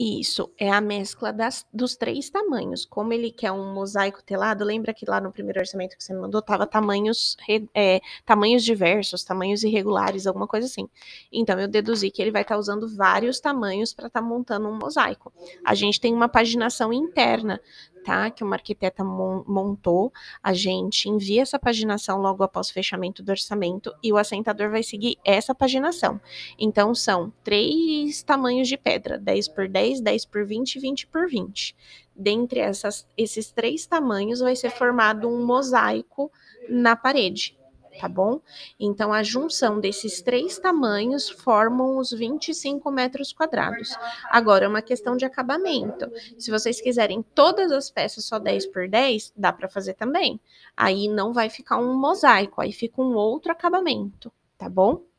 Isso, é a mescla dos 3 tamanhos. Como ele quer um mosaico telado, lembra que lá no primeiro orçamento que você me mandou estava tamanhos diversos, tamanhos irregulares, alguma coisa assim. Então eu deduzi que ele vai estar usando vários tamanhos para estar montando um mosaico. A gente tem uma paginação interna, tá? Que uma arquiteta montou. A gente envia essa paginação logo após o fechamento do orçamento e o assentador vai seguir essa paginação. Então, são 3 tamanhos de pedra, 10 por 10, 10 por 20 e 20 por 20. Dentre esses 3 tamanhos, vai ser formado um mosaico na parede, tá bom? Então, a junção desses 3 tamanhos formam os 25 metros quadrados. Agora, é uma questão de acabamento. Se vocês quiserem todas as peças só 10 por 10, dá para fazer também. Aí não vai ficar um mosaico, aí fica um outro acabamento, tá bom?